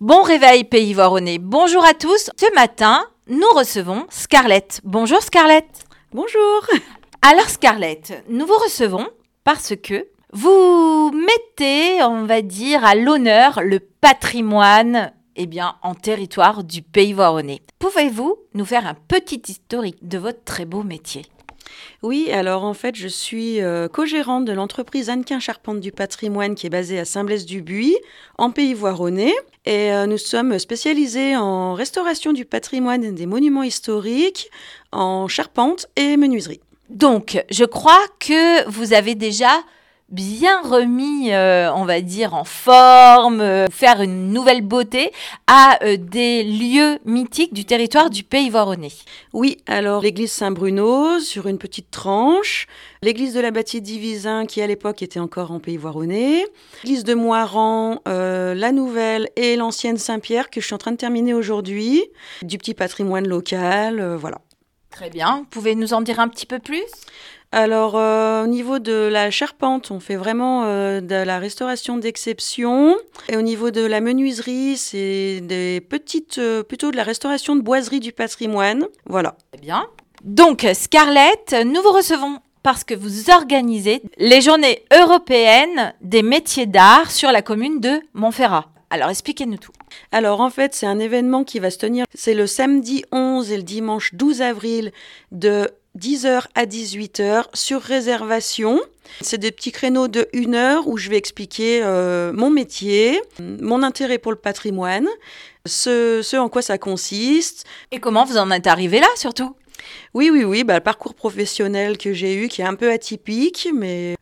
Bon réveil Pays Voironnais, bonjour à tous. Ce matin, nous recevons Scarlett. Bonjour Scarlett. Bonjour. Alors Scarlett, nous vous recevons parce que vous mettez, on va dire, à l'honneur le patrimoine en territoire du Pays Voironnais. Pouvez-vous nous faire un petit historique de votre très beau métier ? Oui, alors en fait, je suis co-gérante de l'entreprise Hannequin Charpente du Patrimoine qui est basée à Saint-Blaise-du-Buis, en Pays Voironnais. Et nous sommes spécialisés en restauration du patrimoine et des monuments historiques, en charpente et menuiserie. Donc, je crois que vous avez déjà bien remis, on va dire, en forme, faire une nouvelle beauté à des lieux mythiques du territoire du Pays Voironnais. Oui, alors l'église Saint-Bruno sur une petite tranche, l'église de la Bâtie-Divisin qui à l'époque était encore en Pays Voironnais, l'église de Moiran, la nouvelle et l'ancienne Saint-Pierre que je suis en train de terminer aujourd'hui, du petit patrimoine local, voilà. Très bien, vous pouvez nous en dire un petit peu plus ? Alors, au niveau de la charpente, on fait vraiment de la restauration d'exception. Et au niveau de la menuiserie, c'est plutôt de la restauration de boiserie du patrimoine. Voilà. Très bien. Donc, Scarlett, nous vous recevons parce que vous organisez les journées européennes des métiers d'art sur la commune de Montferrat. Alors, expliquez-nous tout. Alors, en fait, c'est un événement qui va se tenir. C'est le samedi 11 et le dimanche 12 avril de 10h à 18h sur réservation. C'est des petits créneaux de 1 heure où je vais expliquer mon métier, mon intérêt pour le patrimoine, ce en quoi ça consiste. Et comment vous en êtes arrivé là, surtout ? Oui, le parcours professionnel que j'ai eu, qui est un peu atypique, mais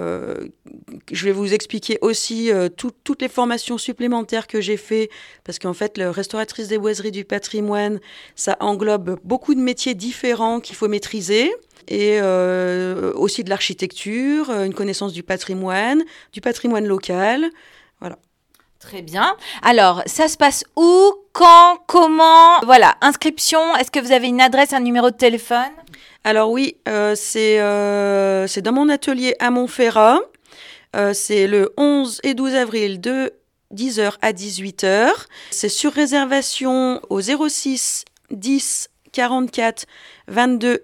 je vais vous expliquer aussi toutes les formations supplémentaires que j'ai fait, parce qu'en fait, le restauratrice des boiseries du patrimoine, ça englobe beaucoup de métiers différents qu'il faut maîtriser, et aussi de l'architecture, une connaissance du patrimoine local, voilà. Très bien. Alors, ça se passe où, quand, comment ? Voilà, inscription, est-ce que vous avez une adresse, un numéro de téléphone ? Alors oui, c'est dans mon atelier à Montferrat. C'est le 11 et 12 avril de 10h à 18h. C'est sur réservation au 06 10 44 22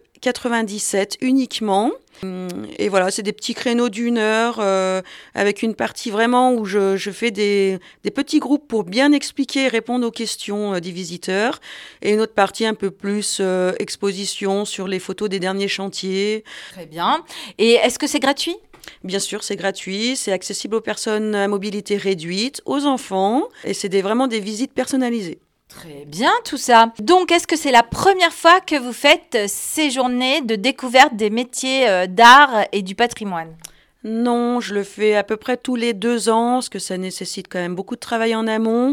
97 uniquement. Et voilà, c'est des petits créneaux d'1 heure avec une partie vraiment où je fais des petits groupes pour bien expliquer et répondre aux questions des visiteurs. Et une autre partie un peu plus exposition sur les photos des derniers chantiers. Très bien. Et est-ce que c'est gratuit ? Bien sûr, c'est gratuit, c'est accessible aux personnes à mobilité réduite, aux enfants, et c'est vraiment des visites personnalisées. Très bien tout ça. Donc, est-ce que c'est la première fois que vous faites ces journées de découverte des métiers d'art et du patrimoine ? Non, je le fais à peu près tous les 2 ans, parce que ça nécessite quand même beaucoup de travail en amont,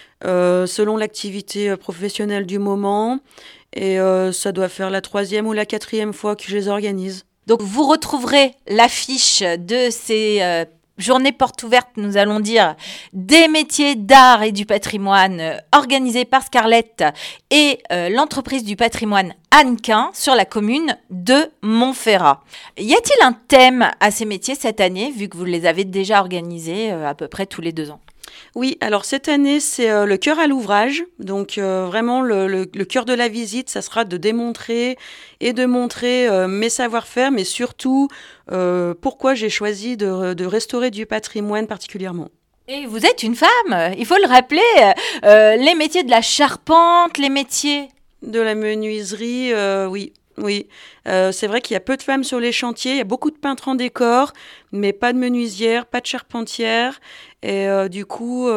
selon l'activité professionnelle du moment, et ça doit faire la 3e ou la 4e fois que je les organise. Donc, vous retrouverez l'affiche de ces journées portes ouvertes, nous allons dire, des métiers d'art et du patrimoine organisées par Scarlett et l'entreprise du patrimoine Hannequin sur la commune de Montferrat. Y a-t-il un thème à ces métiers cette année, vu que vous les avez déjà organisés à peu près tous les 2 ans ? Oui, alors cette année, c'est le cœur à l'ouvrage. Donc vraiment, le cœur de la visite, ça sera de démontrer et de montrer mes savoir-faire, mais surtout pourquoi j'ai choisi de restaurer du patrimoine particulièrement. Et vous êtes une femme, il faut le rappeler, les métiers de la charpente, les métiers... De la menuiserie, oui. Oui, c'est vrai qu'il y a peu de femmes sur les chantiers, il y a beaucoup de peintres en décor, mais pas de menuisière, pas de charpentière, et du coup,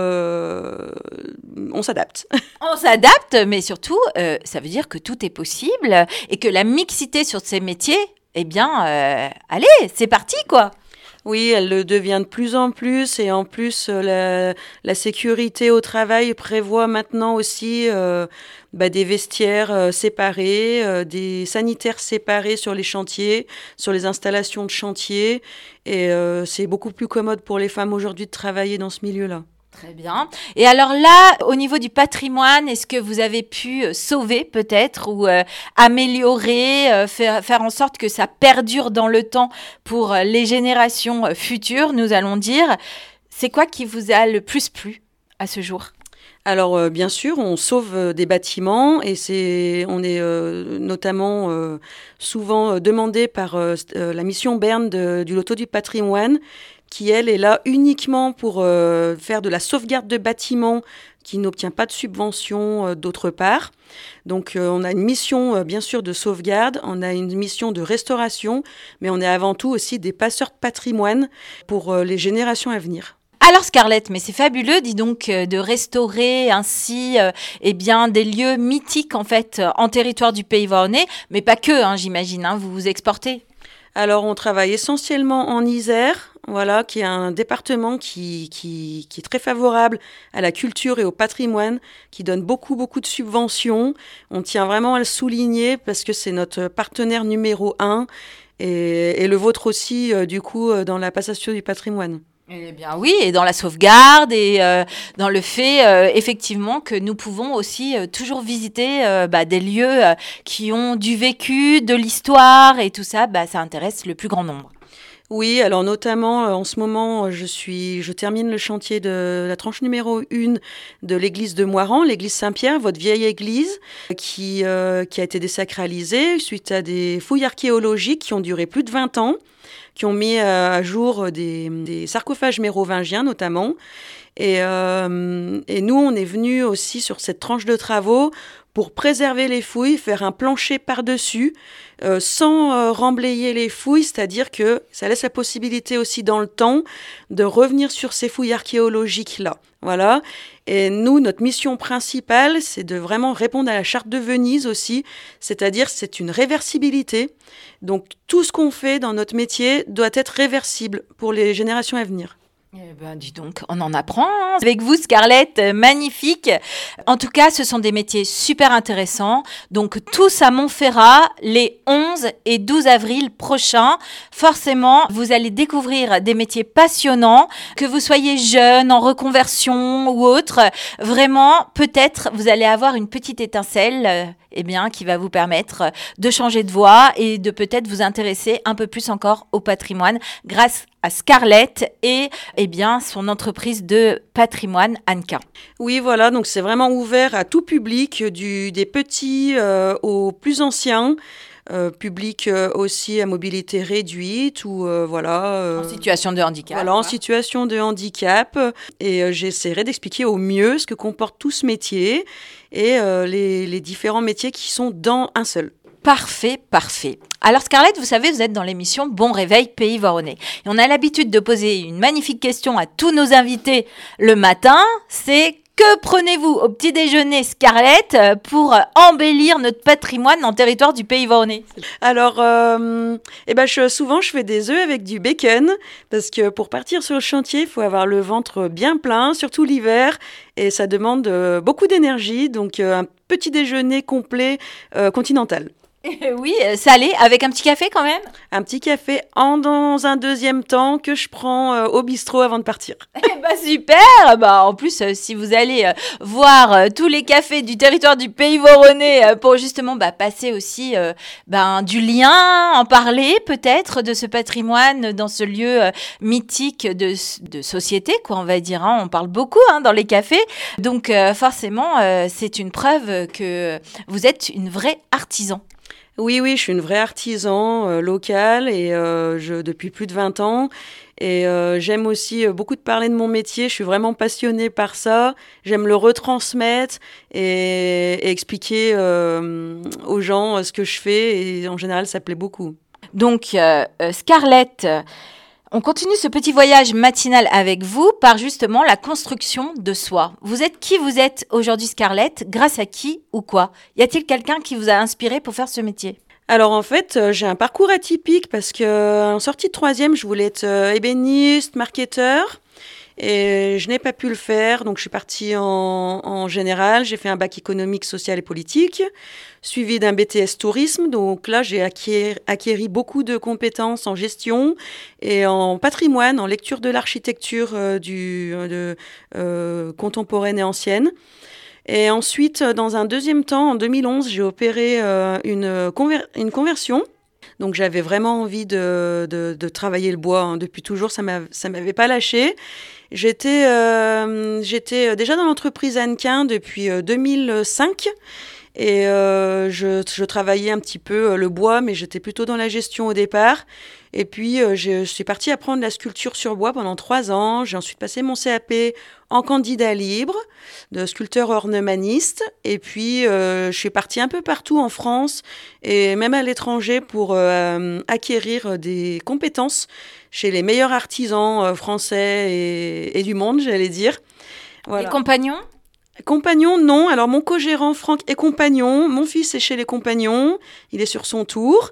on s'adapte. On s'adapte, mais surtout, ça veut dire que tout est possible et que la mixité sur ces métiers, allez, c'est parti quoi. Oui, elle le devient de plus en plus et en plus la sécurité au travail prévoit maintenant aussi des vestiaires séparés, des sanitaires séparés sur les chantiers, sur les installations de chantier et c'est beaucoup plus commode pour les femmes aujourd'hui de travailler dans ce milieu-là. Très bien. Et alors là, au niveau du patrimoine, est-ce que vous avez pu sauver peut-être ou améliorer, faire en sorte que ça perdure dans le temps pour les générations futures, nous allons dire. C'est quoi qui vous a le plus plu à ce jour ? Alors, bien sûr, on sauve des bâtiments et on est notamment souvent demandé par la mission Berne du Loto du patrimoine, qui, elle, est là uniquement pour faire de la sauvegarde de bâtiments qui n'obtient pas de subvention d'autre part. Donc, on a une mission, bien sûr, de sauvegarde, on a une mission de restauration, mais on est avant tout aussi des passeurs de patrimoine pour les générations à venir. Alors Scarlett, mais c'est fabuleux, dis donc, de restaurer ainsi eh bien, des lieux mythiques en fait en territoire du Pays Vauxhonnais, mais pas que, hein, j'imagine, hein, vous vous exportez. Alors, on travaille essentiellement en Isère, voilà, qui est un département qui est très favorable à la culture et au patrimoine, qui donne beaucoup, beaucoup de subventions. On tient vraiment à le souligner parce que c'est notre partenaire numéro 1 et le vôtre aussi, du coup, dans la passation du patrimoine. Eh bien oui, et dans la sauvegarde et dans le fait effectivement que nous pouvons aussi toujours visiter des lieux qui ont du vécu, de l'histoire et tout ça, ça intéresse le plus grand nombre. Oui, alors notamment en ce moment, je termine le chantier de la tranche numéro 1 de l'église de Moirans, l'église Saint-Pierre, votre vieille église, qui a été désacralisée suite à des fouilles archéologiques qui ont duré plus de 20 ans, qui ont mis à jour des sarcophages mérovingiens notamment. Et nous, on est venus aussi sur cette tranche de travaux pour préserver les fouilles, faire un plancher par-dessus, sans remblayer les fouilles, c'est-à-dire que ça laisse la possibilité aussi dans le temps de revenir sur ces fouilles archéologiques-là. Voilà. Et nous, notre mission principale, c'est de vraiment répondre à la charte de Venise aussi, c'est-à-dire c'est une réversibilité. Donc tout ce qu'on fait dans notre métier doit être réversible pour les générations à venir. Eh ben, dis donc, on en apprend hein, avec vous, Scarlett, magnifique. En tout cas, ce sont des métiers super intéressants. Donc, tous à Montferrat, les 11 et 12 avril prochains. Forcément, vous allez découvrir des métiers passionnants, que vous soyez jeune, en reconversion ou autre. Vraiment, peut-être, vous allez avoir une petite étincelle qui va vous permettre de changer de voie et de peut-être vous intéresser un peu plus encore au patrimoine grâce à Scarlett et son entreprise de patrimoine Anka. Oui, voilà, donc c'est vraiment ouvert à tout public, des petits aux plus anciens. Public aussi à mobilité réduite ou en situation de handicap. Voilà, en situation de handicap. Et j'essaierai d'expliquer au mieux ce que comporte tout ce métier et les différents métiers qui sont dans un seul. Parfait, parfait. Alors Scarlett, vous savez, vous êtes dans l'émission Bon Réveil Pays Vauxhonnais. Et on a l'habitude de poser une magnifique question à tous nos invités le matin, c'est que prenez-vous au petit déjeuner, Scarlett, pour embellir notre patrimoine en territoire du Pays Vauxhonnais? Alors, souvent, je fais des œufs avec du bacon, parce que pour partir sur le chantier, il faut avoir le ventre bien plein, surtout l'hiver, et ça demande beaucoup d'énergie, donc un petit déjeuner complet continental. Oui, salé, avec un petit café quand même. Un petit café dans un deuxième temps que je prends au bistrot avant de partir. Super. En plus, si vous allez voir tous les cafés du territoire du Pays Vauxhonnais pour justement passer aussi du lien, en parler peut-être de ce patrimoine dans ce lieu mythique de société, quoi, on va dire. Hein. On parle beaucoup dans les cafés. Donc forcément, c'est une preuve que vous êtes une vraie artisan. Oui, je suis une vraie artisan locale et depuis plus de 20 ans. Et j'aime aussi beaucoup de parler de mon métier. Je suis vraiment passionnée par ça. J'aime le retransmettre et expliquer aux gens ce que je fais. Et en général, ça plaît beaucoup. Donc, Scarlett, on continue ce petit voyage matinal avec vous par justement la construction de soi. Vous êtes qui vous êtes aujourd'hui, Scarlett? Grâce à qui ou quoi? Y a-t-il quelqu'un qui vous a inspiré pour faire ce métier? Alors en fait, j'ai un parcours atypique parce que en sortie de troisième, je voulais être ébéniste, marketeur. Et je n'ai pas pu le faire, donc je suis partie en général. J'ai fait un bac économique, social et politique, suivi d'un BTS tourisme. Donc là, j'ai acquéri beaucoup de compétences en gestion et en patrimoine, en lecture de l'architecture contemporaine et ancienne. Et ensuite, dans un deuxième temps, en 2011, j'ai opéré une conversion. Donc j'avais vraiment envie de travailler le bois. Depuis toujours, ça m'avait pas lâché. J'étais déjà dans l'entreprise Hannequin depuis 2005. Et je travaillais un petit peu le bois, mais j'étais plutôt dans la gestion au départ. Et puis, je suis partie apprendre la sculpture sur bois pendant 3 ans. J'ai ensuite passé mon CAP en candidat libre de sculpteur ornemaniste. Et puis, je suis partie un peu partout en France et même à l'étranger pour acquérir des compétences chez les meilleurs artisans français et du monde, j'allais dire. Voilà. Les compagnons ? Compagnon, non. Alors, mon co-gérant, Franck, est compagnon. Mon fils est chez les compagnons. Il est sur son tour.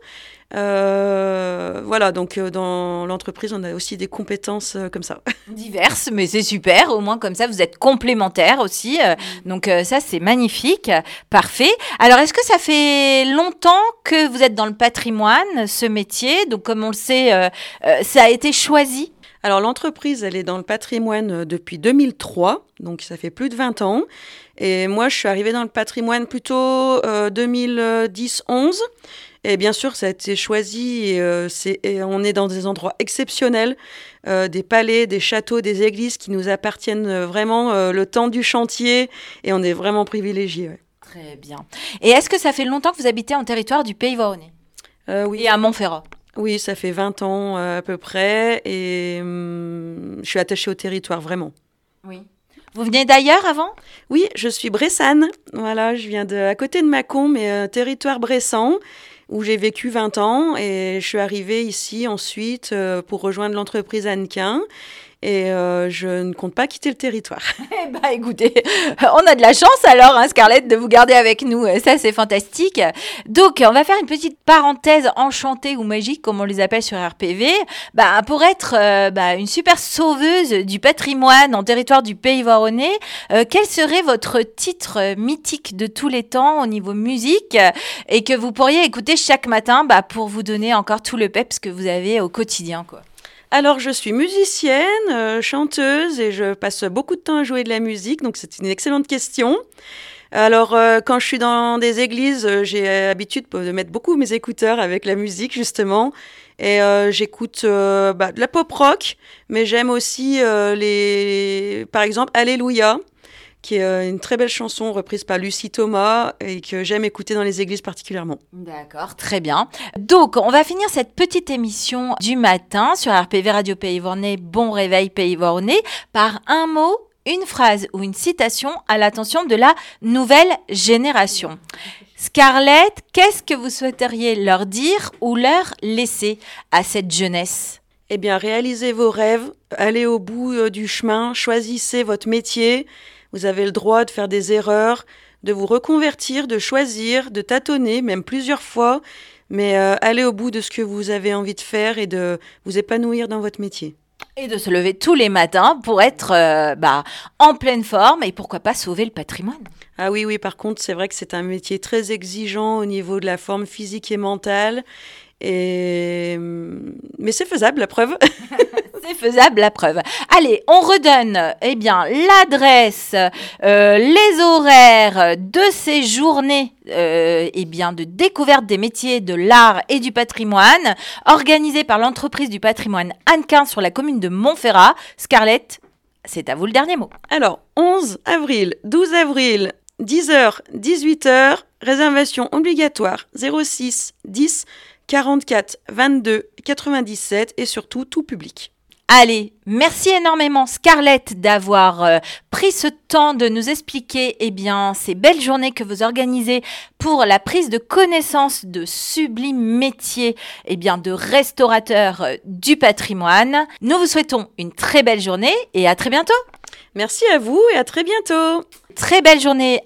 Voilà, donc dans l'entreprise, on a aussi des compétences comme ça. Diverses, mais c'est super. Au moins, comme ça, vous êtes complémentaires aussi. Donc, ça, c'est magnifique. Parfait. Alors, est-ce que ça fait longtemps que vous êtes dans le patrimoine, ce métier ? Donc, comme on le sait, ça a été choisi. Alors, l'entreprise, elle est dans le patrimoine depuis 2003, donc ça fait plus de 20 ans. Et moi, je suis arrivée dans le patrimoine plutôt 2010-11. Et bien sûr, ça a été choisi et on est dans des endroits exceptionnels, des palais, des châteaux, des églises qui nous appartiennent vraiment le temps du chantier. Et on est vraiment privilégiés. Ouais. Très bien. Et est-ce que ça fait longtemps que vous habitez en territoire du Pays Voironnais ? Oui. Et à Montferrat ? Oui, ça fait 20 ans à peu près et je suis attachée au territoire, vraiment. Oui. Vous venez d'ailleurs avant ? Oui, je suis bressane. Voilà, je viens à côté de Mâcon, mais territoire bressant, où j'ai vécu 20 ans et je suis arrivée ici ensuite pour rejoindre l'entreprise Hannequin. Et je ne compte pas quitter le territoire. Eh bien, écoutez, on a de la chance alors, Scarlett, de vous garder avec nous. Ça, c'est fantastique. Donc, on va faire une petite parenthèse enchantée ou magique, comme on les appelle sur RPV, pour être une super sauveuse du patrimoine en territoire du Pays Voironnais. Quel serait votre titre mythique de tous les temps au niveau musique et que vous pourriez écouter chaque matin pour vous donner encore tout le peps que vous avez au quotidien, quoi ? Alors, je suis musicienne, chanteuse et je passe beaucoup de temps à jouer de la musique, donc c'est une excellente question. Alors, quand je suis dans des églises, j'ai l'habitude de mettre beaucoup mes écouteurs avec la musique, justement. Et j'écoute de la pop rock, mais j'aime aussi, par exemple, Alléluia, qui est une très belle chanson reprise par Lucie Thomas et que j'aime écouter dans les églises particulièrement. D'accord, très bien. Donc, on va finir cette petite émission du matin sur RPV Radio Pays Voironnais, Bon Réveil Pays Voironnais, par un mot, une phrase ou une citation à l'attention de la nouvelle génération. Scarlett, qu'est-ce que vous souhaiteriez leur dire ou leur laisser à cette jeunesse ? Eh bien, réalisez vos rêves, allez au bout du chemin, choisissez votre métier. Vous avez le droit de faire des erreurs, de vous reconvertir, de choisir, de tâtonner, même plusieurs fois, mais allez au bout de ce que vous avez envie de faire et de vous épanouir dans votre métier. Et de se lever tous les matins pour être en pleine forme et pourquoi pas sauver le patrimoine. Ah oui, par contre, c'est vrai que c'est un métier très exigeant au niveau de la forme physique et mentale. Mais c'est faisable, la preuve. C'est faisable, la preuve. Allez, on redonne l'adresse, les horaires de ces journées de découverte des métiers de l'art et du patrimoine organisées par l'entreprise du patrimoine Hannequin sur la commune de Montferrat. Scarlett, c'est à vous le dernier mot. Alors, 11 avril, 12 avril, 10h, 18h, réservation obligatoire 06 10 44 22 97 et surtout tout public. Allez, merci énormément Scarlett d'avoir pris ce temps de nous expliquer ces belles journées que vous organisez pour la prise de connaissance de sublimes métiers de restaurateurs du patrimoine. Nous vous souhaitons une très belle journée et à très bientôt. Merci à vous et à très bientôt. Très belle journée